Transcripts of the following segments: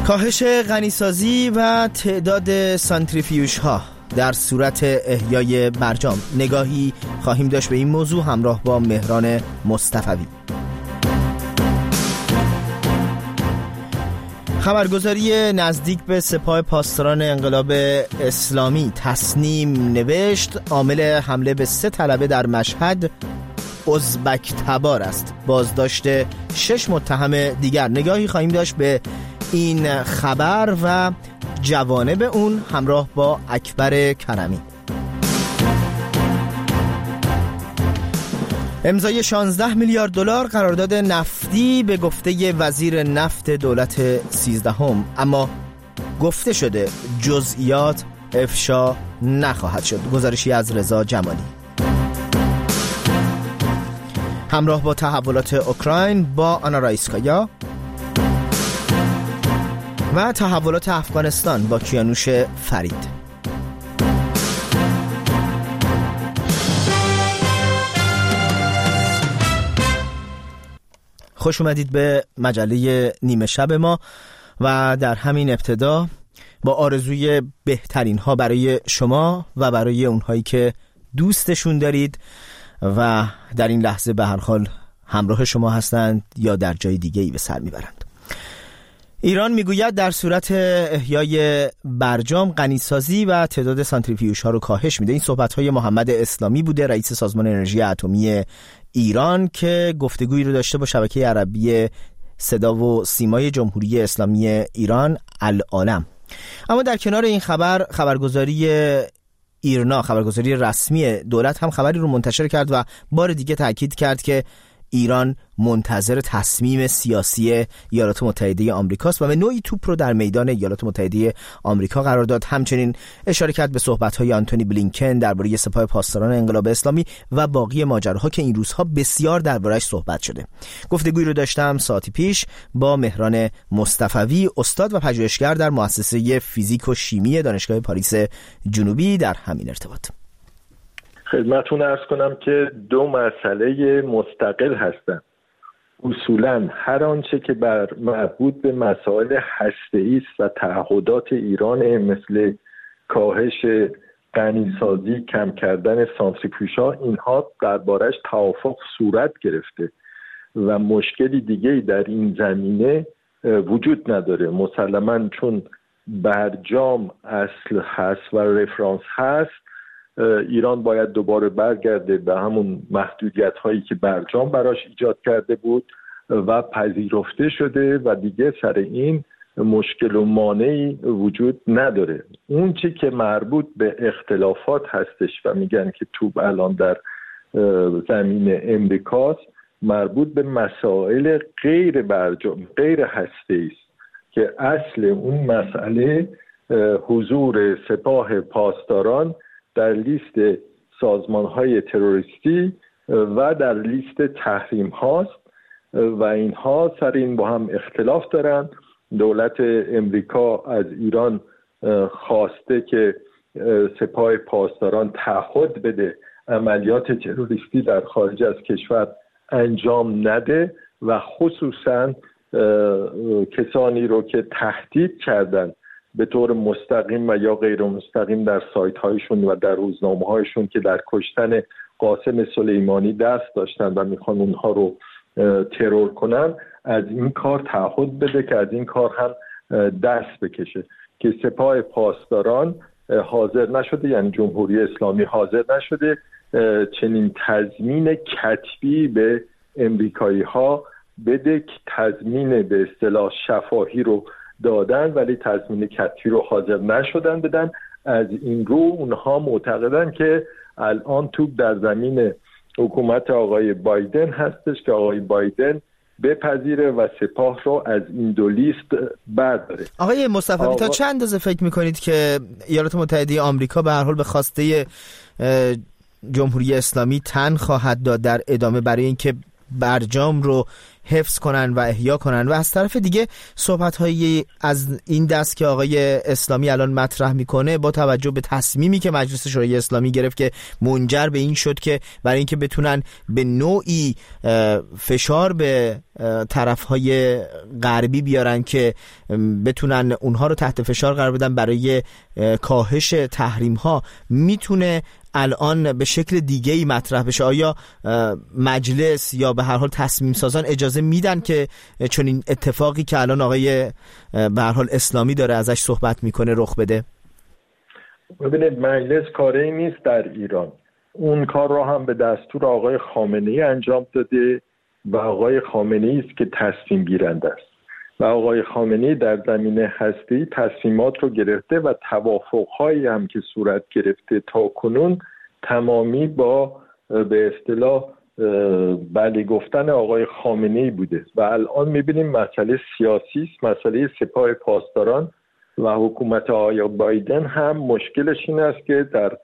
کاهش غنیسازی و تعداد سانتریفیوژ ها در صورت احیای برجام، نگاهی خواهیم داشت به این موضوع همراه با مهران مصطفوی. خبرگزاری نزدیک به سپاه پاسداران انقلاب اسلامی تصنیم نوشت عامل حمله به 3 طلبه در مشهد ازبک تبار است. بازداشت 6 متهم دیگر. نگاهی خواهیم داشت به این خبر و جوانب اون همراه با اکبر کرمی. امضای 16 میلیارد دلار قرارداد نفتی به گفته وزیر نفت دولت 13، اما گفته شده جزئیات افشا نخواهد شد. گزارشی از رضا جمالی. همراه با تحولات اوکراین با آنا رایسکایا و تحولات افغانستان با کیانوش فرید. خوش اومدید به مجله نیمه شب ما و در همین ابتدا با آرزوی بهترین ها برای شما و برای اونهایی که دوستشون دارید و در این لحظه به هر حال همراه شما هستند یا در جای دیگه‌ای به سر میبرند. ایران میگوید در صورت احیای برجام غنیسازی و تعداد سانتریفیوژها رو کاهش میده. این صحبت‌های محمد اسلامی بوده، رئیس سازمان انرژی اتمی ایران، که گفتگویی رو داشته با شبکه عربی صدا و سیمای جمهوری اسلامی ایران العالم. اما در کنار این خبر، خبرگزاری ایرنا، خبرگزاری رسمی دولت، هم خبری رو منتشر کرد و بار دیگه تاکید کرد که ایران منتظر تصمیم سیاسی ایالات متحده آمریکاست و به نوعی توپ رو در میدان ایالات متحده آمریکا قرار داد. همچنین اشاره کرد به صحبت‌های آنتونی بلینکن درباره سپاه پاسداران انقلاب اسلامی و باقی ماجراها که این روزها بسیار درباره‌اش صحبت شده. گفتگویی رو داشتم ساعتی پیش با مهران مصطفوی، استاد و پژوهشگر در مؤسسه فیزیک و شیمی دانشگاه پاریس جنوبی، در همین ارتباط. خدمتتون عرض کنم که 2 مسئله مستقل هستند. اصولاً هر آنچه که مربوط به مسائل هسته‌ای است و تعهدات ایران، مثل کاهش غنیسازی، کم کردن سانتریفیوژها، اینها درباره‌اش توافق صورت گرفته و مشکلی دیگه‌ای در این زمینه وجود نداره. مسلماً چون برجام اصل هست و رفرانس هست، ایران باید دوباره برگرده به همون محدودیت هایی که برجام براش ایجاد کرده بود و پذیرفته شده و دیگه سر این مشکل و مانعی وجود نداره. اون چی که مربوط به اختلافات هستش و میگن که توپ الان در زمین امریکاست، مربوط به مسائل غیر برجام، غیر هسته‌ای است که اصل اون مسئله حضور سپاه پاسداران در لیست سازمان‌های تروریستی و در لیست تحریم هاست و اینها سر این با هم اختلاف دارند. دولت امریکا از ایران خواسته که سپاه پاسداران تعهد بده عملیات تروریستی در خارج از کشور انجام نده و خصوصا کسانی رو که تهدید کردند به طور مستقیم و یا غیر مستقیم در سایت هایشون و در روزنامه هایشون که در کشتن قاسم سلیمانی دست داشتن و میخوان اونها رو ترور کنن، از این کار تعهد بده که از این کار هم دست بکشه. که سپاه پاسداران حاضر نشده، یعنی جمهوری اسلامی حاضر نشده چنین تضمین کتبی به امریکایی ها بده که تضمین به اصطلاح شفاهی رو دادن ولی تضمین کتبی رو حاضر نشدن بدن. از این رو اونها معتقدن که الان توپ در زمین حکومت آقای بایدن هستش که آقای بایدن بپذیره و سپاه رو از این 2 لیست برداره. آقای مصطفوی، تا چند اندازه فکر میکنید که ایالات متحده آمریکا به هر حال به خواسته جمهوری اسلامی تن خواهد داد در ادامه برای اینکه برجام رو حفظ کنن و احیا کنن، و از طرف دیگه صحبت‌هایی از این دست که آقای اسلامی الان مطرح میکنه با توجه به تصمیمی که مجلس شورای اسلامی گرفت که منجر به این شد که برای اینکه بتونن به نوعی فشار به طرف‌های غربی بیارن که بتونن اونها رو تحت فشار قرار بدن برای کاهش تحریم‌ها، میتونه الان به شکل دیگه‌ای مطرح بشه؟ آیا مجلس یا به هر حال تصمیم سازان اجازه میدن که چون این اتفاقی که الان آقای به هر حال اسلامی داره ازش صحبت میکنه رخ بده؟ ببینید، مجلس کاری نیست در ایران. اون کار رو هم به دستور آقای خامنه‌ای انجام داده و آقای خامنه‌ای است که تصمیم گیرنده است و آقای خامنه‌ای در زمینه هسته‌ای تصمیمات رو گرفته و توافق‌هایی هم که صورت گرفته تا کنون تمامی با به اصطلاح بله گفتن آقای خامنه‌ای بوده و الان می‌بینیم مسئله سیاسی است. مسئله سپاه پاسداران و حکومت آقای بایدن هم مشکلش این است که در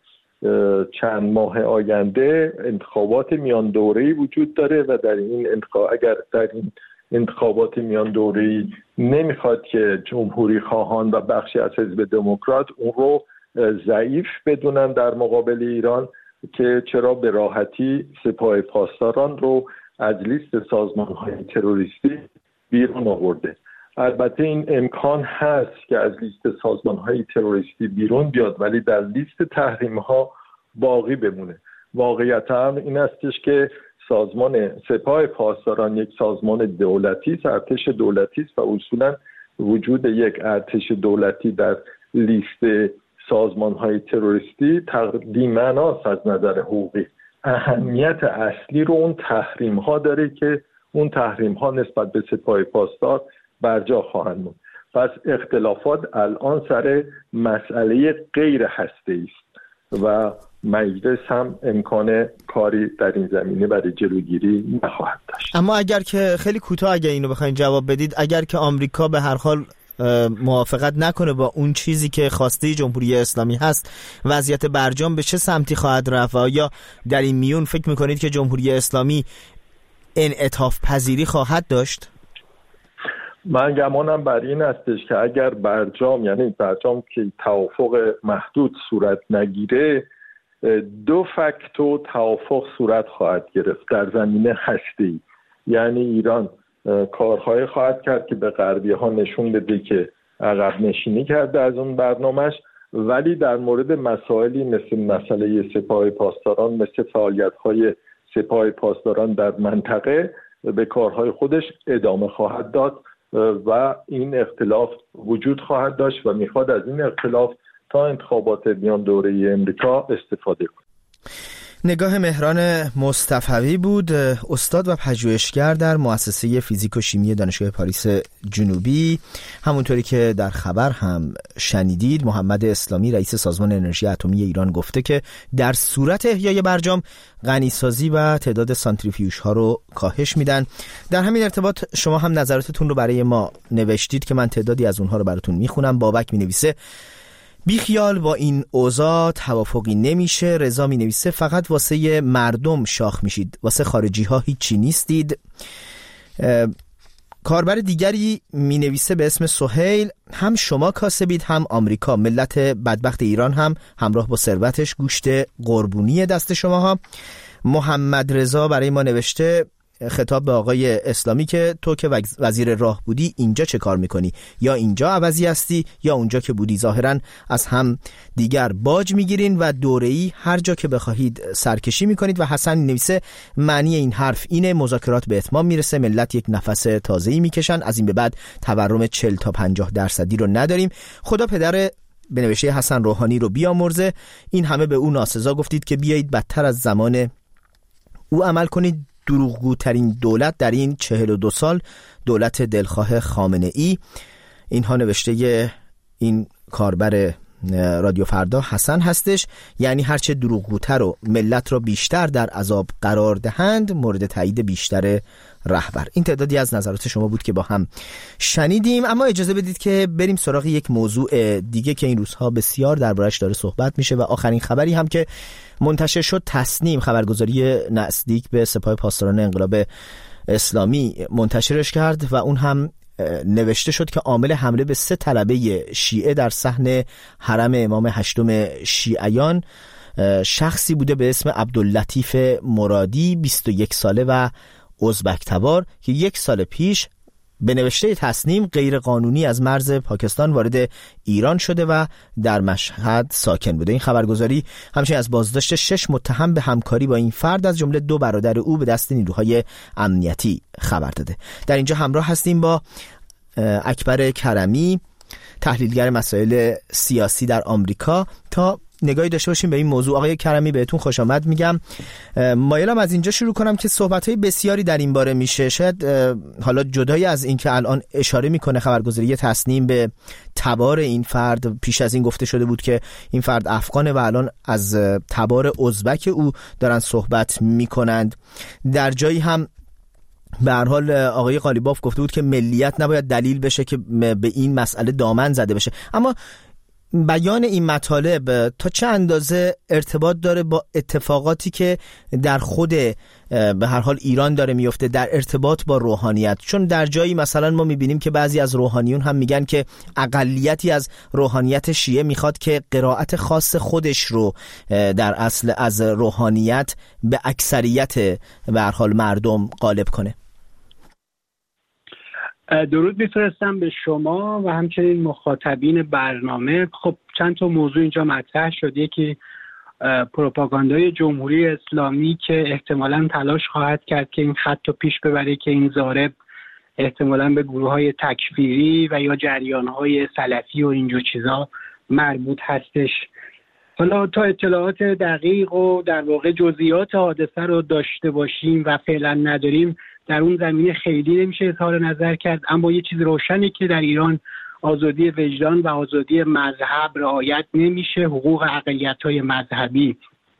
چند ماه آینده انتخابات میان دوره‌ای وجود داره و اگر در این انتخابات میان دوره‌ای نمیخواد که جمهوری خواهان و بخشی از حزب دموکرات اون رو ضعیف بدونن در مقابل ایران، که چرا به راحتی سپاه پاسداران رو از لیست سازمان‌های تروریستی بیرون آورده. البته این امکان هست که از لیست سازمان‌های تروریستی بیرون بیاد ولی در لیست تحریم‌ها باقی بمونه. واقعیت هم این استش که سازمان سپاه پاسداران یک سازمان دولتی است، ارتش دولتی است و اصولا وجود یک ارتش دولتی در لیست سازمان‌های تروریستی بی‌معناست از نظر حقوقی. اهمیت اصلی رو اون تحریم‌ها داره که اون تحریم‌ها نسبت به سپاه پاسدار برجا خواهند موند. پس اختلافات الان سر مسئله غیر هسته‌ای است و مجلس هم امکان کاری در این زمینه برای جلوگیری نخواهد داشت. اما اگر که خیلی کوتاه اگر اینو بخواید جواب بدید، اگر که آمریکا به هر حال موافقت نکنه با اون چیزی که خواسته جمهوری اسلامی هست، وضعیت برجام به چه سمتی خواهد رفت؟ و یا در این میون فکر میکنید که جمهوری اسلامی انعطاف پذیری خواهد داشت؟ من گمانم بر این استش که اگر برجام، یعنی برجام که توافق محدود صورت نگیره، دو فاکتور توافق صورت خواهد گرفت در زمینه هسته‌ای. یعنی ایران کارهای خواهد کرد که به غربی ها نشون بده که عقب نشینی کرده از اون برنامهش، ولی در مورد مسائلی مثل مسئله سپاه پاسداران، مثل فعالیت‌های سپاه پاسداران در منطقه به کارهای خودش ادامه خواهد داد و این اختلاف وجود خواهد داشت و میخواد از این اختلاف تا انتخابات میان دوره‌ای امریکا استفاده کنه. نگاه مهران مصطفوی بود، استاد و پژوهشگر در مؤسسه فیزیک و شیمی دانشگاه پاریس جنوبی. همونطوری که در خبر هم شنیدید، محمد اسلامی رئیس سازمان انرژی اتمی ایران گفته که در صورت احیای برجام غنیسازی و تعداد سانتریفیوژ ها رو کاهش میدن. در همین ارتباط شما هم نظراتتون رو برای ما نوشتید که من تعدادی از اونها رو براتون میخونم. بابک مینویسه بیخیال با این اوضاع توافقی نمیشه. رضا می نویسه فقط واسه مردم شاخ میشید، واسه خارجی ها هیچی نیستید. کاربر دیگری می نویسه به اسم سهیل هم شما کاسبید هم آمریکا، ملت بدبخت ایران هم همراه با ثروتش گوشت قربونی دست شماها. محمد رضا برای ما نوشته خطاب به آقای اسلامی که تو که وزیر راه بودی اینجا چه کار میکنی؟ یا اینجا عوضی هستی یا اونجا که بودی. ظاهرا از هم دیگر باج میگیرین و دوره‌ای هر جا که بخواهید سرکشی میکنید. و حسن نویسه معنی این حرف اینه مذاکرات به اتمام میرسه، ملت یک نفس تازه‌ای میکشن، از این به بعد تورم 40 تا 50% رو نداریم. خدا پدر به نوشته حسن روحانی رو بیامرزه، این همه به اون ناسزا گفتید که بیایید بدتر از زمان او عمل کنید. دروغگوترین دولت در این 42 سال دولت دلخواه خامنه ای. اینها نوشته این کاربر رادیو فردا حسن هستش. یعنی هرچه دروغگوتر و ملت را بیشتر در عذاب قرار دهند مورد تایید بیشتر رهبر. این تعدادی از نظرات شما بود که با هم شنیدیم، اما اجازه بدید که بریم سراغ یک موضوع دیگه که این روزها بسیار دربارش داره صحبت میشه و آخرین خبری هم که منتشر شد تصنیم، خبرگزاری نزدیک به سپاه پاسداران انقلاب اسلامی منتشرش کرد و اون هم نوشته شد که عامل حمله به 3 طلبه شیعه در صحن حرم امام هشتم شیعیان شخصی بوده به اسم عبداللطیف مرادی، 21 ساله و ازبک تبار، که 1 سال پیش به نوشته تصنیم غیر قانونی از مرز پاکستان وارد ایران شده و در مشهد ساکن بوده. این خبرگزاری همچنین از بازداشت 6 متهم به همکاری با این فرد از جمله 2 برادر او به دست نیروهای امنیتی خبر داده. در اینجا همراه هستیم با اکبر کرمی، تحلیلگر مسائل سیاسی در آمریکا، تا نگاهی داشته باشیم به این موضوع. آقای کرمی بهتون خوش آمد میگم. مایلم از اینجا شروع کنم که صحبت‌های بسیاری در این باره میشه. شاید حالا جدای از این که الان اشاره میکنه خبرگزاری تصنیم به تبار این فرد، پیش از این گفته شده بود که این فرد افغانه و الان از تبار ازبک او دارن صحبت میکنند. در جایی هم به هر حال آقای قالیباف گفته بود که ملیت نباید دلیل بشه که به این مسئله دامن زده بشه. اما بیان این مطالب تا چه اندازه ارتباط داره با اتفاقاتی که در خود به هر حال ایران داره میفته در ارتباط با روحانیت؟ چون در جایی مثلا ما میبینیم که بعضی از روحانیون هم میگن که اقلیتی از روحانیت شیعه میخواد که قرائت خاص خودش رو در اصل از روحانیت به اکثریت به هر حال مردم غالب کنه. درود میفرستم به شما و همچنین مخاطبین برنامه. خب چند تا موضوع اینجا مطرح شد. یکی پروپاگاندای جمهوری اسلامی که احتمالاً تلاش خواهد کرد که این خط رو پیش ببره که این ضارب احتمالاً به گروه‌های تکفیری و یا جریان‌های سلفی و اینجور چیزا مربوط هستش. حالا تا اطلاعات دقیق و در واقع جزئیات حادثه رو داشته باشیم و فعلا نداریم، در اون زمینه خیلی نمیشه اظهار نظر کرد. اما یه چیز روشنه که در ایران آزادی وجدان و آزادی مذهب رعایت نمیشه. حقوق اقلیت‌های مذهبی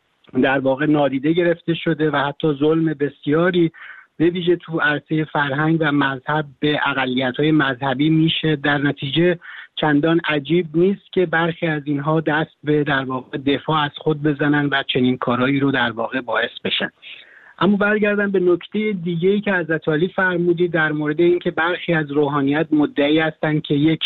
در واقع نادیده گرفته شده و حتی ظلم بسیاری به ویژه تو عرصه فرهنگ و مذهب به اقلیت‌های مذهبی میشه. در نتیجه چندان عجیب نیست که برخی از اینها دست به در واقع دفاع از خود بزنن و چنین کارهایی رو در واقع باعث بشن. اما برگردم به نکته دیگه‌ای که حضرت علی فرمودید در مورد اینکه برخی از روحانیت مدعی هستند که یک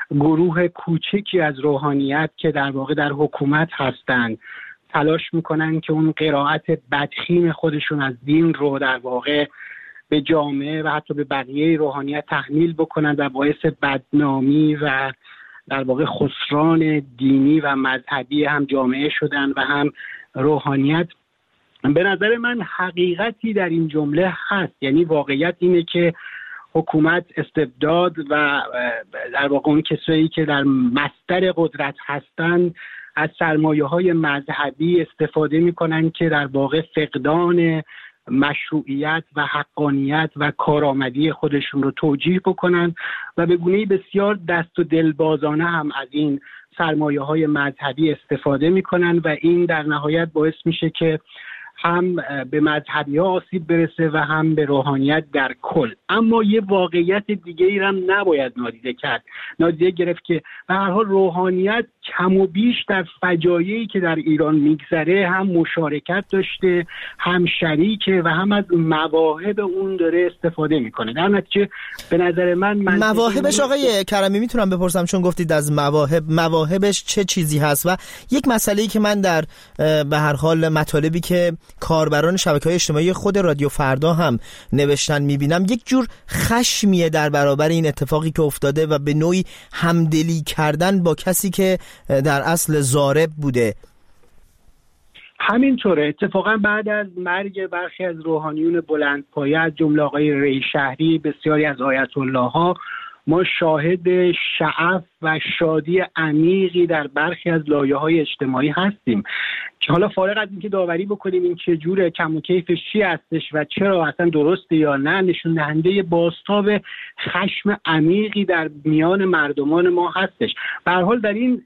گروه کوچکی از روحانیت که در واقع در حکومت هستند تلاش میکنن که اون قرائت بدخیم خودشون از دین رو در واقع به جامعه و حتی به بقیه روحانیت تحمیل بکنن و باعث بدنامی و در واقع خسران دینی و مذهبی هم جامعه شدن و هم روحانیت. به نظر من حقیقتی در این جمله هست. یعنی واقعیت اینه که حکومت استبداد و در واقع اون کسایی که در مصدر قدرت هستند از سرمایه‌های مذهبی استفاده می‌کنن که در واقع فقدان مشروعیت و حقانیت و کارآمدی خودشون رو توجیه بکنن و به گونه‌ای بسیار دست و دلبازانه هم از این سرمایه‌های مذهبی استفاده می‌کنن و این در نهایت باعث میشه که هم به مذهبی ها آسیب برسه و هم به روحانیت در کل. اما یه واقعیت دیگه ای هم نباید نادیده گرفت که به هر حال روحانیت کم و بیش در فجایعی که در ایران میگذره هم مشارکت داشته، هم شریکه و هم از مواهب اون داره استفاده میکنه. در نتیجه به نظر من مواهبش آقای کرمی میتونم بپرسم، چون گفتید از مواهبش چه چیزی هست؟ و یک مسئله‌ای که من در به هر حال مطالبی که کاربران شبکه‌های اجتماعی خود رادیو فردا هم نوشتن میبینم، یک جور خشمیه در برابر این اتفاقی که افتاده و به نوعی همدلی کردن با کسی که در اصل ضارب بوده. همینطوره. اتفاقا بعد از مرگ برخی از روحانیون بلندپایه از جمله آقای ری شهری، بسیاری از آیت الله ها، ما شاهد شعف و شادی عمیقی در برخی از لایه‌های اجتماعی هستیم که حالا فارغ از اینکه داوری بکنیم این چه جوره، کم و کیفش چی هستش و چرا اصلا درسته یا نه، نشون دهنده بازتاب خشم عمیقی در میان مردمان ما هستش. به هر حال در این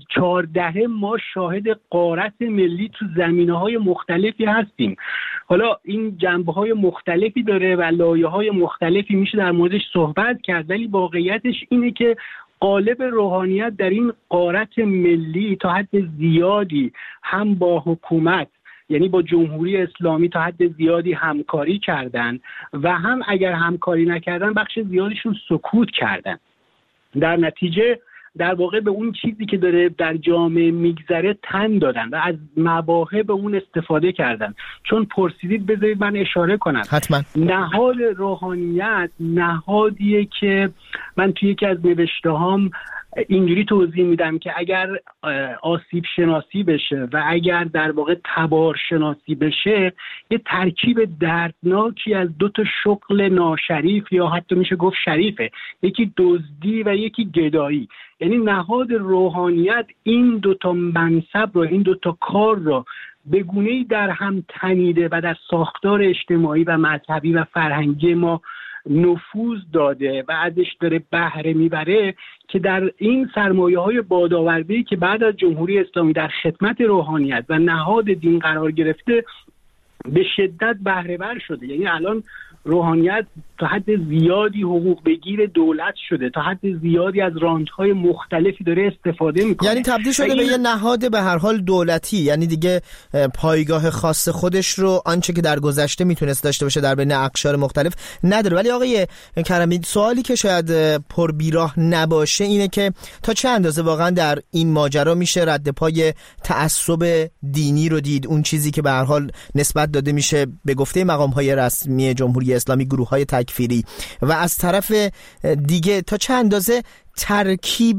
14 ما شاهد غارت ملی تو زمینه‌های مختلفی هستیم. حالا این جنبه‌های مختلفی داره و لایه‌های مختلفی میشه در موردش صحبت کرد، ولی واقعیتش اینه که قالب روحانیت در این غارت ملی تا حد زیادی هم با حکومت، یعنی با جمهوری اسلامی تا حد زیادی همکاری کردن و هم اگر همکاری نکردن بخش زیادشون سکوت کردن. در نتیجه در واقع به اون چیزی که داره در جامعه میگذره تن دادن و از مواهب اون استفاده کردن. چون پرسیدید بذارید من اشاره کنم. حتما. نهاد روحانیت نهادیه که من توی یکی از نوشته‌هام اینجوری توضیح میدم که اگر آسیب شناسی بشه و اگر در واقع تبار شناسی بشه، یه ترکیب دردناکی از دو تا شغل ناشریف یا حتی میشه گفت شریفه، یکی دزدی و یکی گدایی. یعنی نهاد روحانیت این دو تا منصب رو، این دو تا کار رو به گونه‌ای در هم تنیده و در ساختار اجتماعی و مذهبی و فرهنگی ما نفوذ داده و ازش داره بهره میبره که در این سرمایه‌های بادآورده‌ای که بعد از جمهوری اسلامی در خدمت روحانیت و نهاد دین قرار گرفته به شدت بهره بر شده. یعنی الان روحانیت تا حد زیادی حقوق بگیر دولت شده، تا حد زیادی از رانت‌های مختلفی داره استفاده میکنه. یعنی تبدیل شده به یه نهاد به هر حال دولتی، یعنی دیگه پایگاه خاص خودش رو آنچه که در گذشته میتونست داشته باشه در بین اقشار مختلف نداره. ولی آقای کرمی، سوالی که شاید پر بیراه نباشه اینه که تا چه اندازه واقعا در این ماجرا میشه رد پای تعصب دینی رو دید، اون چیزی که به هر حال نسبت داده میشه به گفته مقام‌های رسمی جمهوری اسلامی گروه‌های تکفیری، و از طرف دیگه تا چه اندازه ترکیب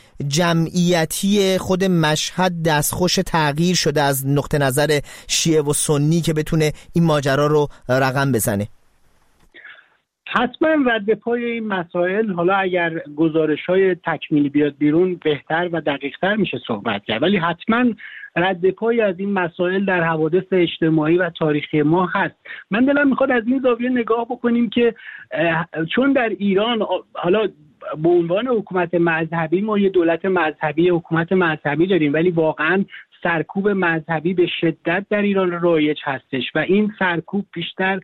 جمعیتی خود مشهد دستخوش تغییر شده از نقطه نظر شیعه و سنی که بتونه این ماجرا رو رقم بزنه؟ حتما رد پای این مسائل، حالا اگر گزارش‌های تکمیلی بیاد بیرون بهتر و دقیق‌تر میشه صحبت کرد، ولی حتما رد پای از این مسائل در حوادث اجتماعی و تاریخی ما هست. من دلم میخواد از این زاویه نگاه بکنیم که چون در ایران حالا به عنوان حکومت مذهبی ما یه دولت مذهبی، حکومت مذهبی داریم، ولی واقعاً سرکوب مذهبی به شدت در ایران رایج هستش و این سرکوب بیشتر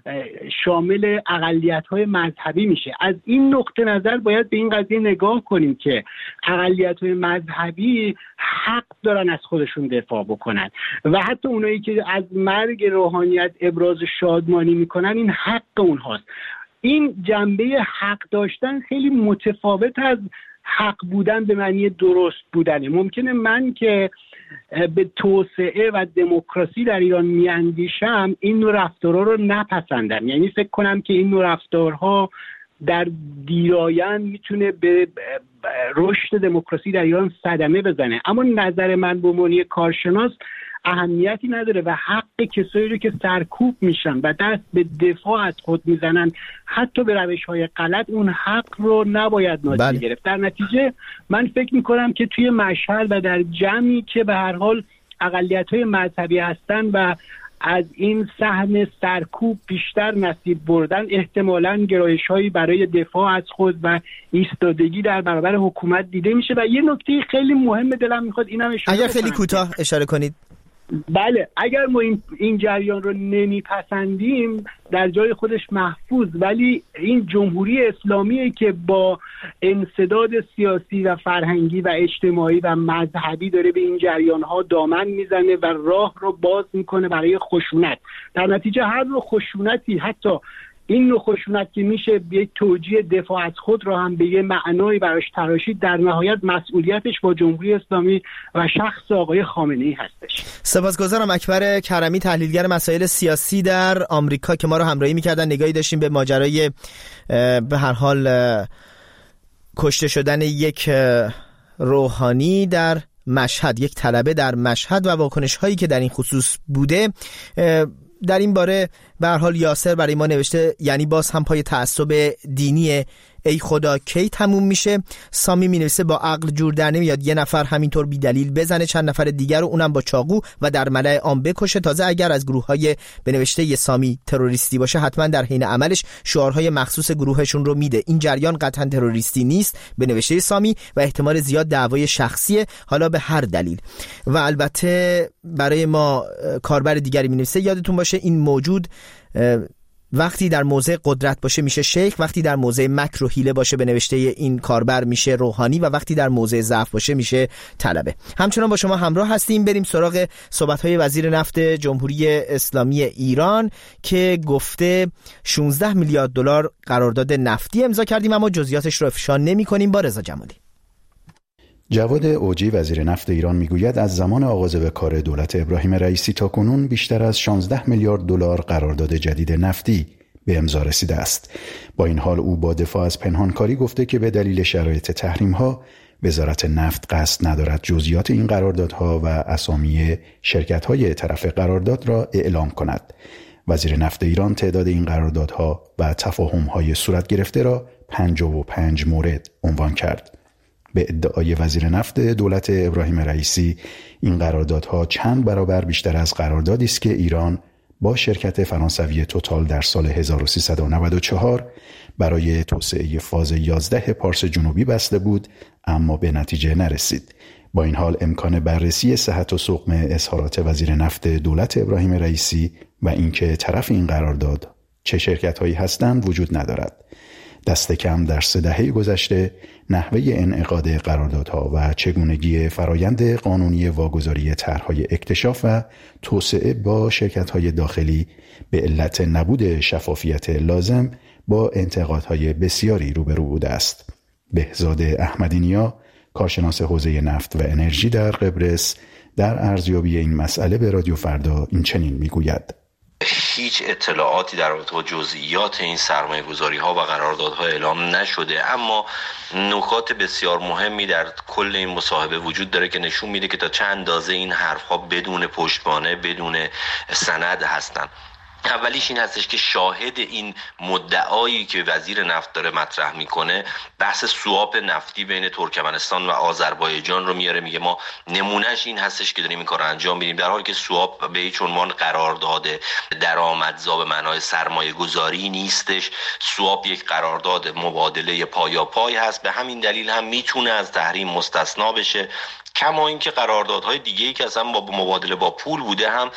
شامل اقلیت‌های مذهبی میشه. از این نقطه نظر باید به این قضیه نگاه کنیم که اقلیت‌های مذهبی حق دارن از خودشون دفاع بکنن و حتی اونایی که از مرگ روحانیت ابراز شادمانی میکنن این حق اونهاست. این جنبه حق داشتن خیلی متفاوت از حق بودن به معنی درست بودنه. ممکنه من که به توسعه و دموکراسی در ایران میاندیشم این نوع رفتارها رو نپسندم، یعنی فکر کنم که این نوع رفتارها در دیرایند میتونه به رشد دموکراسی در ایران صدمه بزنه، اما نظر من به عنوان کارشناس اهمیتی نداره و حق کسایی رو که سرکوب میشن و دست به دفاع از خود میزنن حتی به روش‌های غلط، اون حق رو نباید نادیده گرفت. در نتیجه من فکر میکنم که توی مشهد و در جمعی که به هر حال اقلیت‌های مذهبی هستن و از این صحنه سرکوب بیشتر نصیب بردن، احتمالاً گرایش‌هایی برای دفاع از خود و ایستادگی در برابر حکومت دیده میشه. و یه نکته خیلی مهم دلم میخواد اینم اشاره اگر خیلی کوتاه اشاره کنید. بله، اگر ما این جریان رو نمیپسندیم در جای خودش محفوظ، ولی این جمهوری اسلامیه که با انسداد سیاسی و فرهنگی و اجتماعی و مذهبی داره به این جریان‌ها دامن میزنه و راه رو باز میکنه برای خشونت. در نتیجه هر نوع خشونتی، حتی این نوع خشونت که میشه یک توجیه دفاع از خود را هم به یه معنایی براش تراشید، در نهایت مسئولیتش با جمهوری اسلامی و شخص آقای خامنه‌ای هستش. سپاسگزارم اکبر کرمی، تحلیلگر مسائل سیاسی در آمریکا که ما رو همراهی می‌کردن. نگاهی داشتیم به ماجرای به هر حال کشته شدن یک روحانی در مشهد، یک طلبه در مشهد و واکنش‌هایی که در این خصوص بوده. در این باره به هر حال یاسر برای ما نوشته یعنی باز هم پای تعصب دینی ای خدا کی تموم میشه. سامی مینویسه با عقل جور در نمیاد یه نفر همینطور بی دلیل بزنه چند نفر دیگر رو اونم با چاقو و در ملأ عام بکشه. تازه اگر از گروه‌های به نوشته ی سامی تروریستی باشه حتما در حین عملش شعارهای مخصوص گروهشون رو میده. این جریان قطعا تروریستی نیست به نوشته سامی و احتمال زیاد دعوای شخصیه، حالا به هر دلیل. و البته برای ما کاربر دیگری مینویسه یادتون باشه این موجود وقتی در موضع قدرت باشه میشه شیخ، وقتی در موضع مکر و حیله باشه به نوشته این کاربر میشه روحانی و وقتی در موضع ضعف باشه میشه طلبه. همچنان با شما همراه هستیم. بریم سراغ صحبت‌های وزیر نفت جمهوری اسلامی ایران که گفته 16 میلیارد دلار قرارداد نفتی امضا کردیم اما جزئیاتش رو افشا نمی‌کنیم. با رضا جمالی. جواد اوجی وزیر نفت ایران میگوید از زمان آغاز به کار دولت ابراهیم رئیسی تا کنون بیشتر از 16 میلیارد دلار قرارداد جدید نفتی به امضا رسیده است. با این حال او با دفاع از پنهانکاری گفته که به دلیل شرایط تحریم‌ها وزارت نفت قصد ندارد جزئیات این قراردادها و اسامی شرکت‌های طرف قرارداد را اعلام کند. وزیر نفت ایران تعداد این قراردادها و تفاهم‌های صورت گرفته را 55 مورد عنوان کرد. به ادعای وزیر نفت دولت ابراهیم رئیسی این قراردادها چند برابر بیشتر از قراردادی است که ایران با شرکت فرانسوی توتال در سال 1394 برای توسعه فاز 11 پارس جنوبی بسته بود اما به نتیجه نرسید. با این حال امکان بررسی صحت و سقم اظهارات وزیر نفت دولت ابراهیم رئیسی و اینکه طرف این قرارداد چه شرکت‌هایی هستند وجود ندارد. دست کم در 3 دهه گذشته نحوه انعقاد قراردادها و چگونگی فرایند قانونی واگذاری طرح‌های اکتشاف و توسعه با شرکت‌های داخلی به علت نبود شفافیت لازم با انتقادهای بسیاری روبرو بوده است. بهزاد احمدی‌نیا، کارشناس حوزه نفت و انرژی در قبرس، در ارزیابی این مسئله به رادیو فردا این چنین میگوید: هیچ اطلاعاتی در رابطه با جزئیات این سرمایه‌گذاری‌ها و قراردادها اعلام نشده، اما نکات بسیار مهمی در کل این مصاحبه وجود داره که نشون میده که تا چه اندازه این حرف‌ها بدون پشتوانه، بدون سند هستند. اولیش این هستش که شاهد این مدعایی که وزیر نفت داره مطرح میکنه بحث سواپ نفتی بین ترکمنستان و آذربایجان رو میاره، میگه ما نمونهش این هستش که داریم این کار انجام میدیم، در حالی که سواپ به هیچ عنوان قرارداد درآمدزا به معنای سرمایه گذاری نیستش. سواپ یک قرارداد مبادله پایاپای هست، به همین دلیل هم میتونه از تحریم مستثنا بشه. کما اینکه قراردادهای دیگه‌ای که اصلا با مبادله با پول بوده هم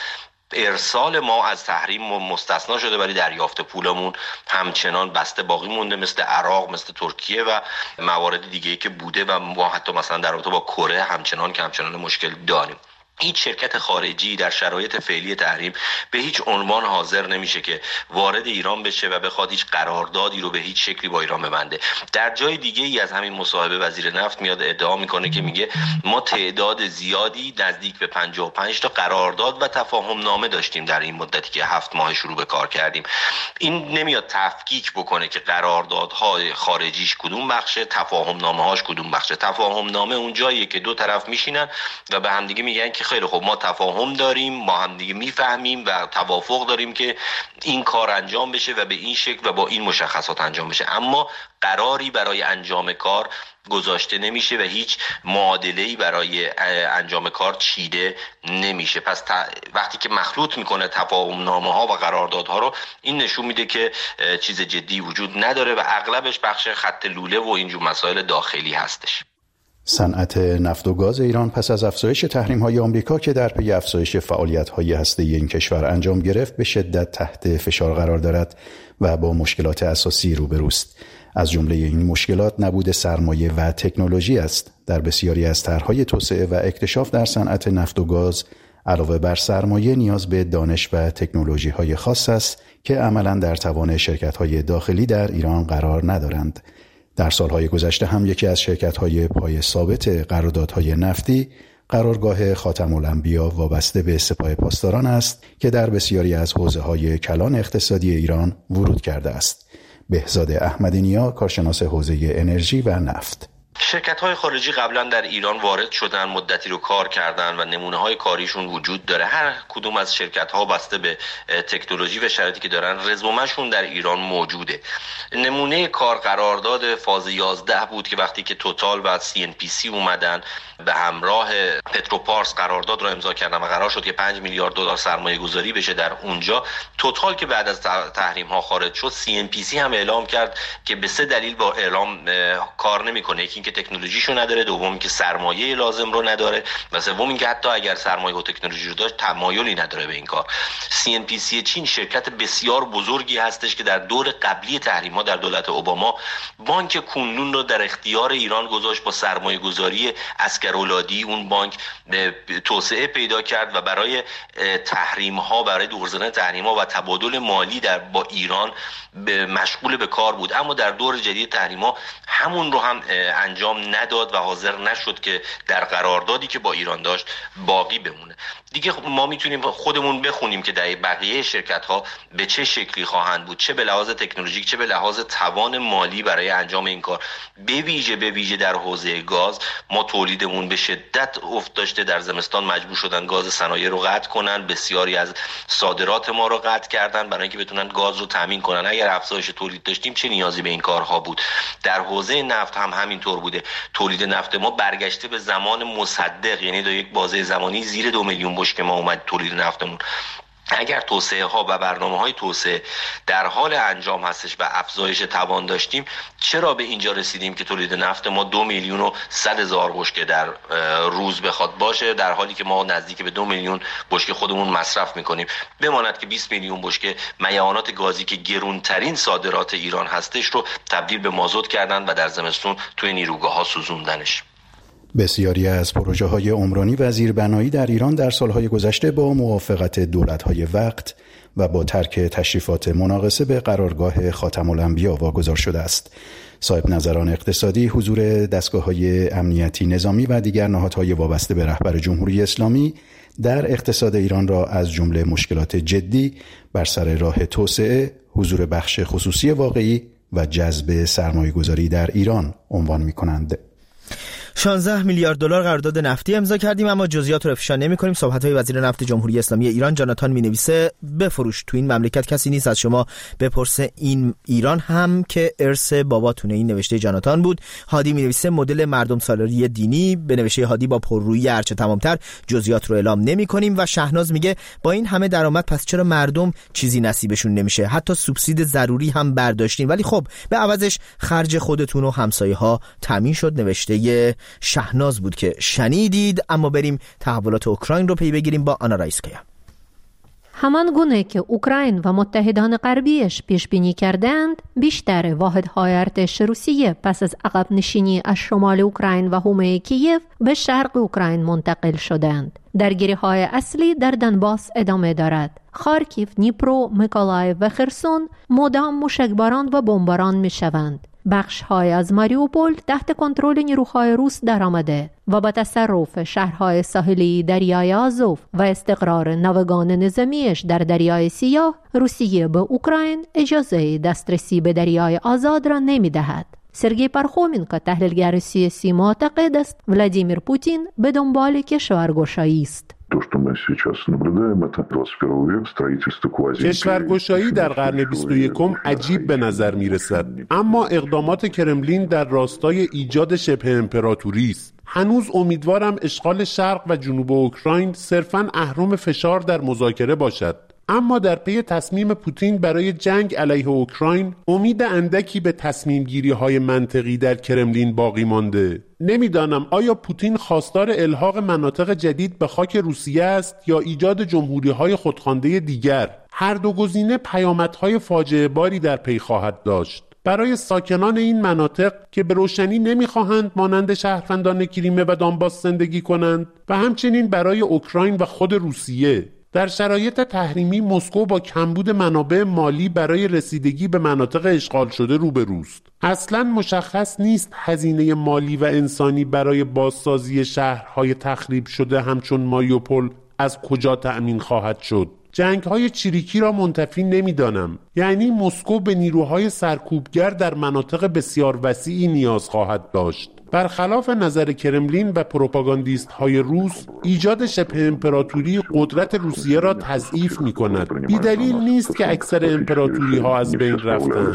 ارسال ما از تحریم مستثنا شده ولی دریافت پولمون همچنان بسته باقی مونده، مثل عراق، مثل ترکیه و موارد دیگه‌ای که بوده و ما حتی مثلا در رابطه با کره همچنان مشکل داریم. هیچ شرکت خارجی در شرایط فعلی تحریم به هیچ عنوان حاضر نمیشه که وارد ایران بشه و بخواد هیچ قراردادی رو به هیچ شکلی با ایران ببنده. در جای دیگه ای از همین مصاحبه وزیر نفت میاد ادعا میکنه که میگه ما تعداد زیادی نزدیک به 55 تا قرارداد و تفاهم نامه داشتیم در این مدتی که 7 ماه شروع به کار کردیم. این نمیاد تفکیک بکنه که قراردادهای خارجیش کدوم بخشه، تفاهم نامه هاش کدوم بخشه. تفاهم نامه اون جاییه که دو طرف میشینن و به هم دیگه میگن که خیلی خب ما تفاهم داریم، ما هم دیگه میفهمیم و توافق داریم که این کار انجام بشه و به این شکل و با این مشخصات انجام بشه، اما قراری برای انجام کار گذاشته نمیشه و هیچ معادله‌ای برای انجام کار چیده نمیشه. پس وقتی که مخلوط میکنه تفاهم نامه ها و قراردادها رو، این نشون میده که چیز جدی وجود نداره و اغلبش بخش خط لوله و اینجور مسائل داخلی هستش. صنعت نفت و گاز ایران پس از افزایش تحریم‌های آمریکا که در پی افزایش فعالیت‌های هسته‌ای این کشور انجام گرفت به شدت تحت فشار قرار دارد و با مشکلات اساسی روبروست. از جمله این مشکلات نبود سرمایه و تکنولوژی است. در بسیاری از طرح‌های توسعه و اکتشاف در صنعت نفت و گاز علاوه بر سرمایه نیاز به دانش و تکنولوژی‌های خاص است که عملاً در توان شرکت‌های داخلی در ایران قرار ندارند. در سالهای گذشته هم یکی از شرکت‌های پای ثابت قراردادهای نفتی قرارگاه خاتم الانبیا وابسته به سپاه پاسداران است که در بسیاری از حوزه‌های کلان اقتصادی ایران ورود کرده است. بهزاد احمدی‌نیا، کارشناس حوزه انرژی و نفت: شرکت‌های خارجی قبلا در ایران وارد شدن، مدتی رو کار کردن و نمونه‌های کاریشون وجود داره. هر کدوم از شرکت‌ها بسته به تکنولوژی و شرایطی که دارن رزومه‌شون در ایران موجوده. نمونه کار قرارداد فاز 11 بود که وقتی که توتال و CNPC اومدن به همراه پتروپارس قرارداد رو امضا کردن و قرار شد که 5 میلیارد دلار سرمایه گذاری بشه در اونجا. توتال که بعد از تحریم ها خارج شد، CNPC هم اعلام کرد که به 3 دلیل با اعلام کار نمیکنه. یکی اینکه تکنولوژیشو نداره، دوم اینکه سرمایه لازم رو نداره و سوم اینکه حتی اگر سرمایه و تکنولوژی رو داشت تمایلی نداره به این کار. CNPC چین شرکت بسیار بزرگی هستش که در دور قبلی تحریم ها در دولت اوباما بانک کونلون رو در اختیار ایران گذاشت. با سرمایه گذاری اسکرولادی اون بانک توسعه پیدا کرد و برای تحریم ها، برای دور زدن تحریم ها و تبادل مالی با ایران مشغول به کار بود. اما در دور جدید تحریم ها همون رو هم انجام نداد و حاضر نشد که در قراردادی که با ایران داشت باقی بمونه. دیگه ما میتونیم خودمون بخونیم که در بقیه شرکت ها به چه شکلی خواهند بود، چه به لحاظ تکنولوژیک چه به لحاظ توان مالی برای انجام این کار. به ویژه در حوزه گاز ما تولیدمون به شدت افت داشته. در زمستان مجبور شدن گاز صنایع رو قطع کنن، بسیاری از صادرات ما رو قطع کردن برای اینکه بتونن گاز رو تامین کنن. اگر افزایش تولید داشتیم چه نیازی به این کارها بود. در حوزه نفت هم همینطور بوده. تولید نفت ما برگشته به زمان مصدق، یعنی در یک بازه زمانی زیر 2 میلیون بشکه ما اومد تولید نفتمون. اگر توسعه ها و برنامه‌های توسعه در حال انجام هستش و افزایش توان داشتیم، چرا به اینجا رسیدیم که تولید نفت ما 2,100,000 بشکه در روز بخواد باشه، در حالی که ما نزدیک به 2 میلیون بشکه خودمون مصرف میکنیم. بماند که 20 میلیون بشکه میعانات گازی که گرونترین صادرات ایران هستش رو تبدیل به مازوت کردن و در زمستون توی نیروگاه‌ها سوزوندنش. بسیاری از پروژه‌های عمرانی و زیربنایی در ایران در سالهای گذشته با موافقت دولت‌های وقت و با ترک تشریفات مناقصه به قرارگاه خاتم الانبیا واگذار شده است. صاحب نظران اقتصادی حضور دستگاه‌های امنیتی نظامی و دیگر نهادهای وابسته به رهبر جمهوری اسلامی در اقتصاد ایران را از جمله مشکلات جدی بر سر راه توسعه، حضور بخش خصوصی واقعی و جذب سرمایه‌گذاری در ایران عنوان می‌کنند. 16 میلیارد دلار قرارداد نفتی امضا کردیم، اما جزئیات رو افشا نمی‌کنیم. صحبت‌های وزیر نفت جمهوری اسلامی ایران جاناتان می‌نویسه بفروش، تو این مملکت کسی نیست از شما بپرسه این ایران هم که ارث باباتونه. این نوشته جاناتان بود. هادی می‌نویسه مدل مردم سالاری دینی، به نوشته هادی با پررویی هرچه تمام‌تر، جزئیات رو اعلام نمی‌کنیم. و شهناز میگه با این همه درآمد پس چرا مردم چیزی نصیبشون نمیشه؟ حتی سوبسید ضروری هم برداشتین ولی خب به عوضش خرج خودتون و همسایه‌ها تامین شد. نوشته شهناز بود که شنیدید. اما بریم تحولات اوکراین رو پی بگیریم با آنا رایسکایا. همان گونه که اوکراین و متحدان غربیش پیش بینی کردند، بیشتر واحدهای ارتش روسیه پس از عقب نشینی از شمال اوکراین و حومه کیف به شرق اوکراین منتقل شدند. درگیری‌های اصلی در دنباس ادامه دارد. خارکیف، دنیپرو، میکولایو و خرسون مدام موشکباران و بمباران می‌شوند. بخش‌های از ماریوپول تحت کنترل نیروهای روس درآمده و با تصرف شهرهای ساحلی دریای آزوف و استقرار ناوگان نظامیش در دریای سیاه، روسیه به اوکراین اجازه دسترسی به دریای آزاد را نمی‌دهد. سرگئی پارخومینکو تحلیلگر سیاسی معتقد است ولادیمیر پوتین به دنبال کشورگشایی است. کشورگشایی در قرن 21 عجیب به نظر می رسد، اما اقدامات کرملین در راستای ایجاد شبه امپراتوری است. هنوز امیدوارم اشغال شرق و جنوب اوکراین صرفاً اهرم فشار در مذاکره باشد. اما در پی تصمیم پوتین برای جنگ علیه اوکراین امید اندکی به تصمیم گیری های منطقی در کرملین باقی مانده. نمیدانم آیا پوتین خواستار الحاق مناطق جدید به خاک روسیه است یا ایجاد جمهوری های خودخوانده دیگر. هر دو گزینه پیامدهای فاجعه باری در پی خواهد داشت. برای ساکنان این مناطق که به روشنی نمیخواهند مانند شهروندان کریمه و دانباس زندگی کنند و همچنین برای اوکراین و خود روسیه. در شرایط تحریمی مسکو با کمبود منابع مالی برای رسیدگی به مناطق اشغال شده روبروست. اصلاً مشخص نیست هزینه مالی و انسانی برای بازسازی شهرهای تخریب شده همچون ماریوپول از کجا تأمین خواهد شد. جنگ‌های چریکی را منتفی نمی‌دانم. یعنی مسکو به نیروهای سرکوبگر در مناطق بسیار وسیعی نیاز خواهد داشت. برخلاف نظر کرملین و پروپاگاندیست‌های روس، ایجاد شبه امپراتوری قدرت روسیه را تضعیف می‌کند. بی‌دلیل نیست که اکثر امپراتوری‌ها از بین رفتند.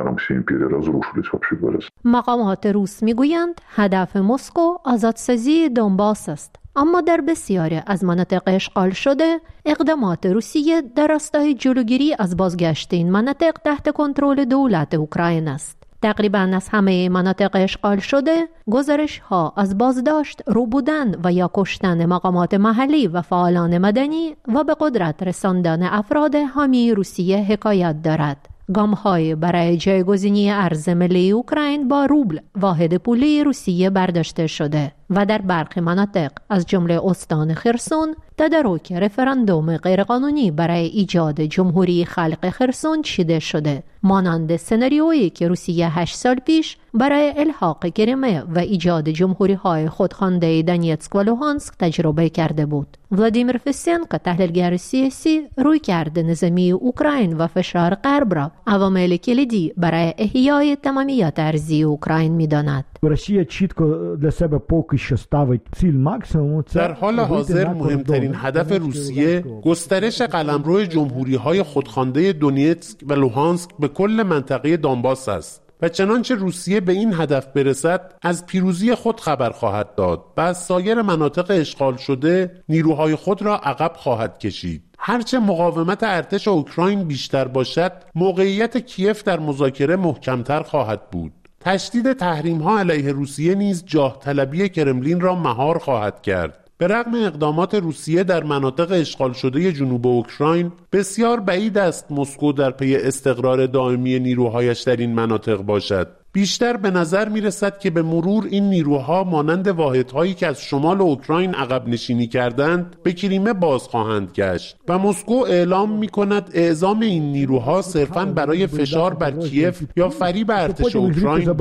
مقامات روس می‌گویند هدف مسکو آزادسازی دونباس است. اما در بسیاری از مناطق اشغال شده، اقدامات روسیه در راستای جلوگیری از بازگشت این مناطق تحت کنترل دولت اوکراین است. تقریباً از همه مناطق اشغال شده، گزارش‌ها از بازداشت، روبودن و یا کشتن مقامات محلی و فعالان مدنی و به قدرت رساندن افراد حامی روسیه حکایت دارد. گام‌های برای جایگزینی ارز ملی اوکراین با روبل واحد پولی روسیه برداشته شده و در برخی مناطق از جمله استان خرسون تدارک رفراندوم غیرقانونی برای ایجاد جمهوری خلق خرسون چیده شده، مانند سناریویی که روسیه 8 سال پیش برای الحاق کریمه و ایجاد جمهوری‌های خودخوانده دونیتسک و لوهانسک تجربه کرده بود. ولادیمیر فیسنکو، تحلیلگر سیاسی، رویکرد نظامی اوکراین و فشار غرب را عوامل کلیدی برای احیای تمامیت ارضی اوکراین می‌داند. در حال حاضر مهمترین هدف روسیه گسترش قلمرو جمهوری‌های خودخوانده دونیتسک و لوهانسک به کل منطقه دونباس است. و چنانچه روسیه به این هدف برسد از پیروزی خود خبر خواهد داد و از سایر مناطق اشغال شده نیروهای خود را عقب خواهد کشید. هرچه مقاومت ارتش اوکراین بیشتر باشد، موقعیت کیف در مذاکره محکمتر خواهد بود. تشدید تحریم‌ها علیه روسیه نیز جاه طلبی کرملین را مهار خواهد کرد. به رغم اقدامات روسیه در مناطق اشغال شده جنوب اوکراین، بسیار بعید است مسکو در پی استقرار دائمی نیروهایش در این مناطق باشد. بیشتر به نظر می رسد که به مرور این نیروها مانند واحدهایی که از شمال اوکراین عقب نشینی کردند به کریمه باز خواهند گشت و مسکو اعلام می کند اعزام این نیروها صرفاً برای فشار بر کیف یا فریب ارتش اوکراین.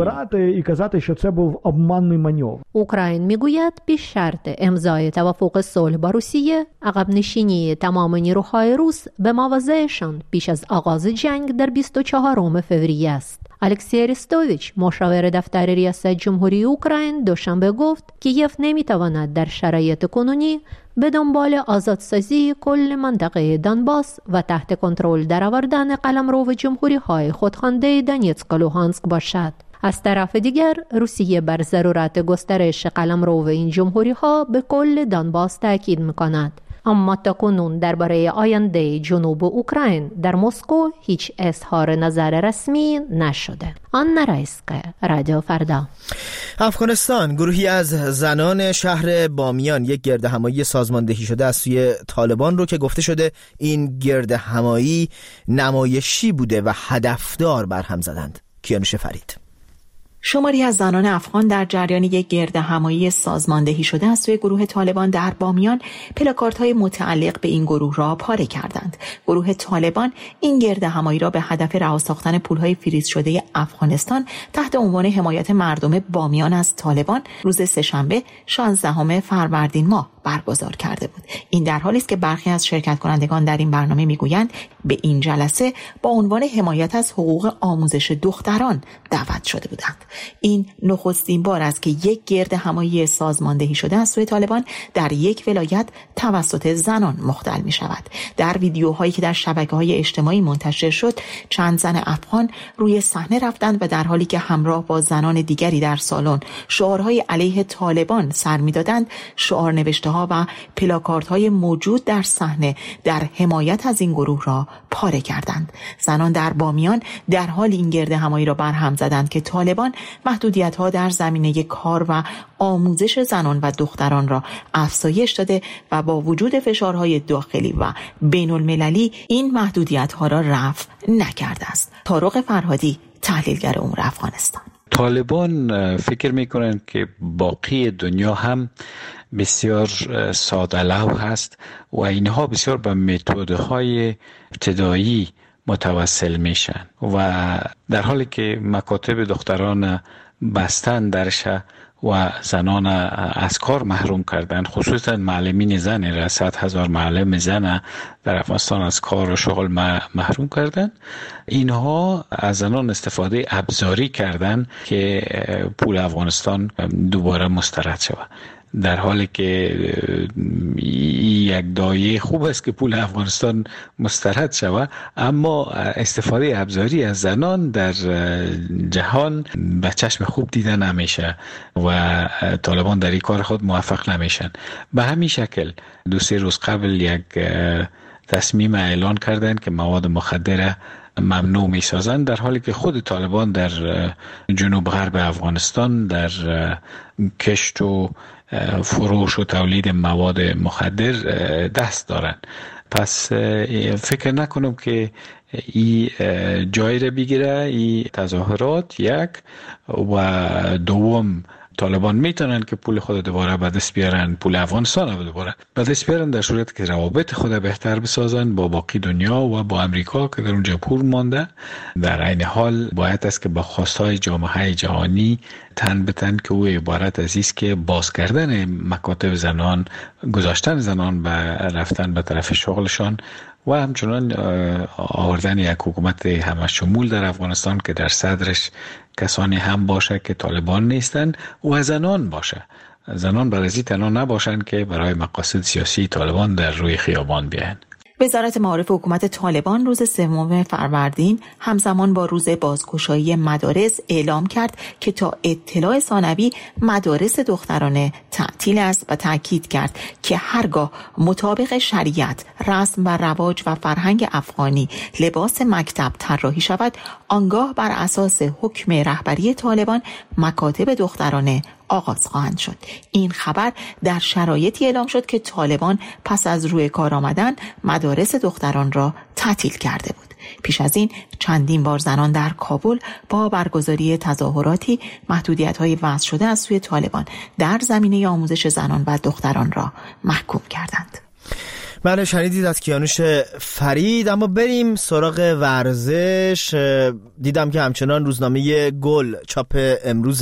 اوکراین می گوید پیش شرط امضای توافق صلح با روسیه عقب نشینی تمام نیروهای روس به مواضعشان پیش از آغاز جنگ در 24 فوریه است. الکسی اریستوویچ، مشاور دفتر ریاست جمهوری اوکراین، دوشنبه گفت کیف نمیتواند در شرایط کنونی به دنبال آزادسازی کل منطقه دونباس و تحت کنترل درآوردن قلمرو جمهوری‌های خودخوانده دونیتسک و لوهانسک باشد. از طرف دیگر روسیه بر ضرورت گسترش قلمرو این جمهوری‌ها به کل دونباس تاکید می‌کند. اما تاکنون درباره آینده جنوب اوکراین در مسکو هیچ اظهار نظر رسمی نشده. آنا رایسکا، رادیو فردا. افغانستان، گروهی از زنان شهر بامیان یک گردهمایی سازماندهی شده از سوی طالبان رو که گفته شده این گردهمایی نمایشی بوده و هدفدار برهم زدند. کیانوش فرید. شماری از زنان افغان در جریان یک گردهمایی سازماندهی شده از سوی گروه طالبان در بامیان پلاکاردهای متعلق به این گروه را پاره کردند. گروه طالبان این گردهمایی را به هدف رها ساختن پولهای فریز شده افغانستان تحت عنوان حمایت مردم بامیان از طالبان روز سه‌شنبه 16 فروردین ماه برگزار کرده بود. این در حالی است که برخی از شرکت کنندگان در این برنامه میگویند به این جلسه با عنوان حمایت از حقوق آموزش دختران دعوت شده بودند. این نخستین بار است که یک گردهمایی سازماندهی شده از سوی طالبان در یک ولایت توسط زنان مختل می شود. در ویدیوهایی که در شبکه‌های اجتماعی منتشر شد، چند زن افغان روی صحنه رفتند و در حالی که همراه با زنان دیگری در سالن شعارهای علیه طالبان سر می‌دادند، شعار نوشته‌ها و پلاکاردهای موجود در صحنه در حمایت از این گروه را پاره کردند. زنان در بامیان در حال این گردهمایی را برهم زدند که طالبان محدودیت‌ها در زمینه کار و آموزش زنان و دختران را افزایش داده و با وجود فشارهای داخلی و بین‌المللی این محدودیت‌ها را رفع نکرده است. طارق فرهادی، تحلیلگر امور افغانستان. طالبان فکر می‌کنند که باقی دنیا هم بسیار ساده‌لو هست و اینها بسیار به متدهای ابتدایی متوسل میشن و در حالی که مکاتب دختران بستن درش و زنان از کار محروم کردن، خصوصا معلمین زن را 100,000 معلم زن در افغانستان از کار و شغل محروم کردن. اینها از زنان استفاده ابزاری کردن که پول افغانستان دوباره مسترد شود، در حالی که یک دایه خوب است که پول افغانستان مسترد شود، اما استفاده ابزاری از زنان در جهان به چشم خوب دیده نمیشه و طالبان در این کار خود موفق نمیشن. به همین شکل 2-3 روز قبل یک تصمیم اعلان کردن که مواد مخدر ممنوع می سازند، در حالی که خود طالبان در جنوب غرب افغانستان در کشت و فروش و تولید مواد مخدر دست دارند. پس فکر نکنم که این جای را بگیره این تظاهرات، یک، و دوم طالبان میتونن که پول خود دوباره به دست بیارن، پول افغانستان رو دوباره به دست بیارن، در صورت که روابط خود بهتر بسازن با باقی دنیا و با امریکا که در اونجا پول مانده. در عین حال باید است که با خواستهای جامعه جهانی تن به تن که او عبارت از است که باز کردن مکاتب زنان، گذاشتن زنان و رفتن به طرف شغلشان و همچنان آوردن یک حکومت همه شمول در افغانستان که در صدرش کسانی هم باشه که طالبان نیستن و زنان باشه. زنان برای تنها نباشن که برای مقاصد سیاسی طالبان در روی خیابان بیاین. وزارت معارف حکومت طالبان روز 3 فروردین همزمان با روز بازگشایی مدارس اعلام کرد که تا اطلاع ثانوی مدارس دخترانه تعطیل است و تاکید کرد که هرگاه مطابق شریعت، رسم و رواج و فرهنگ افغانی لباس مکتب طراحی شود، آنگاه بر اساس حکم رهبری طالبان مکاتب دخترانه آغاز خواهند شد. این خبر در شرایطی اعلام شد که طالبان پس از روی کار آمدن مدارس دختران را تعطیل کرده بود. پیش از این چندین بار زنان در کابل با برگزاری تظاهراتی محدودیت‌های وضع شده از سوی طالبان در زمینه آموزش زنان و دختران را محکوم کردند. بله، شنیدید از کیانوش فرید. اما بریم سراغ ورزش. دیدم که همچنان روزنامه گل چاپ امروز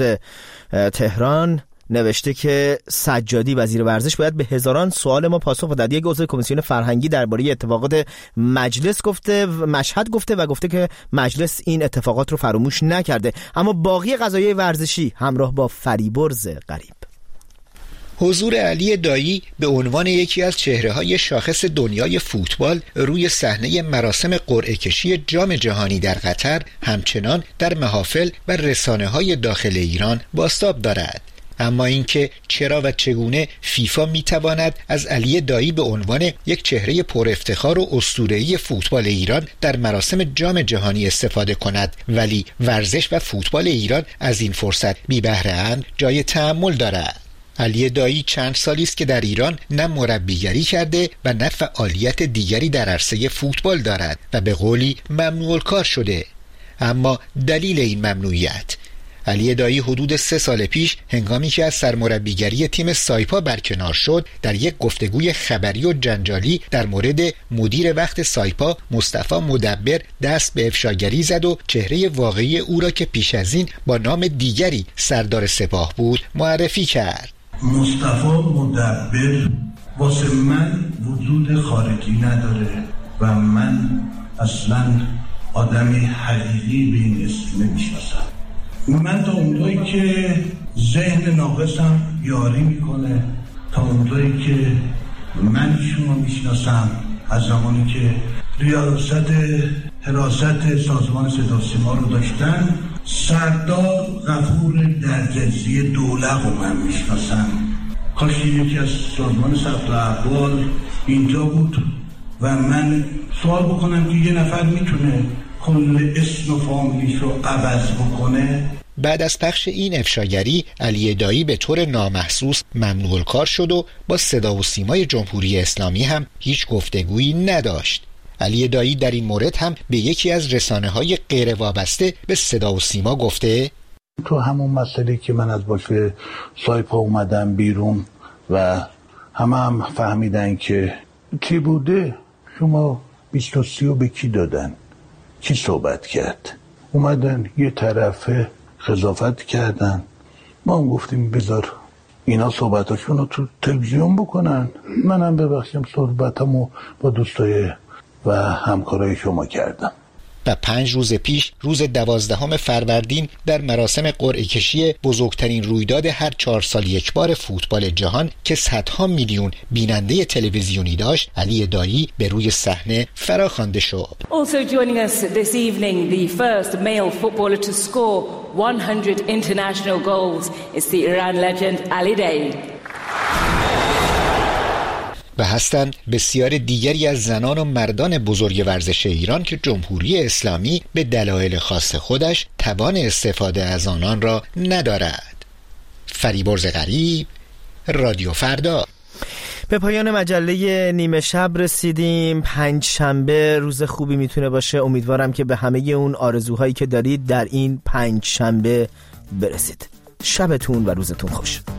تهران نوشته که سجادی وزیر ورزش باید به هزاران سوال ما پاسخ بدهد. یک عضو کمیسیون فرهنگی درباره اتفاقات مجلس مشهد گفته و گفته که مجلس این اتفاقات رو فراموش نکرده. اما باقی قضایای ورزشی همراه با فریبرز غریب. حضور علی دایی به عنوان یکی از چهره‌های شاخص دنیای فوتبال روی صحنه مراسم قرعه کشی جام جهانی در قطر همچنان در محافل و رسانه‌های داخل ایران بازتاب دارد. اما اینکه چرا و چگونه فیفا میتواند از علی دایی به عنوان یک چهره پر افتخار و اسطوره‌ای فوتبال ایران در مراسم جام جهانی استفاده کند ولی ورزش و فوتبال ایران از این فرصت بی بهره اند جای تأمل دارد. علی دایی چند سالی است که در ایران نه مربیگری کرده و نه فعالیت دیگری در عرصه فوتبال دارد و به قولی ممنوع الکار شده. اما دلیل این ممنوعیت: علی دایی حدود 3 سال پیش هنگامی که از سرمربیگری تیم سایپا برکنار شد در یک گفتگوی خبری و جنجالی در مورد مدیر وقت سایپا مصطفی مدبر دست به افشاگری زد و چهره واقعی او را که پیش از این با نام دیگری سردار سپاه بود معرفی کرد. مصطفی مدبر واسه من وجود خارجی نداره و من اصلا آدمی حقیقی به این اسم نمیشناسم. من تا اونجایی که ذهن ناقصم یاری میکنه، تا اونجایی که من ایشون رو میشناسم از زمانی که حراست سازمان صدا و سیما رو داشتن، سردار غفور درجزی دولق رو من میشناسم. کاش یکی از سازمان ثبت احوال اینجا بود و من سوال بکنم که یه نفر میتونه کل اسم و فامیلیش رو عوض بکنه. بعد از پخش این افشاگری علی دایی به طور نامحسوس ممنوع الکار شد و با صدا و سیمای جمهوری اسلامی هم هیچ گفتگویی نداشت. علی دایی در این مورد هم به یکی از رسانه‌های غیر وابسته به صدا و سیما گفته تو همون مسئله که من از باشه سایپا اومدم بیرون و همه فهمیدن که چی بوده، شما 23 به کی دادن، کی صحبت کرد، اومدن یه طرفه قضاوت کردن، ما هم گفتیم بذار اینا صحبتاشون رو تو تلویزیون بکنن، منم ببخشیم صحبتمو با دوستای و همکارای شما کردم. و 5 روز پیش روز 12 فروردین در مراسم قرعه کشی بزرگترین رویداد هر 4 سال یک بار فوتبال جهان که صدها میلیون بیننده تلویزیونی داشت، علی دایی به روی صحنه فراخوانده شد. Also joining us this evening, the first male footballer to score 100 international goals is the Iran legend Ali Day. و هستند بسیار دیگری از زنان و مردان بزرگ ورزش ایران که جمهوری اسلامی به دلایل خاص خودش توان استفاده از آنان را ندارد. فریبرز غریب، رادیو فردا. به پایان مجله نیمه شب رسیدیم. 5 شنبه روز خوبی میتونه باشه. امیدوارم که به همه اون آرزوهایی که دارید در این 5 شنبه برسید. شبتون و روزتون خوش.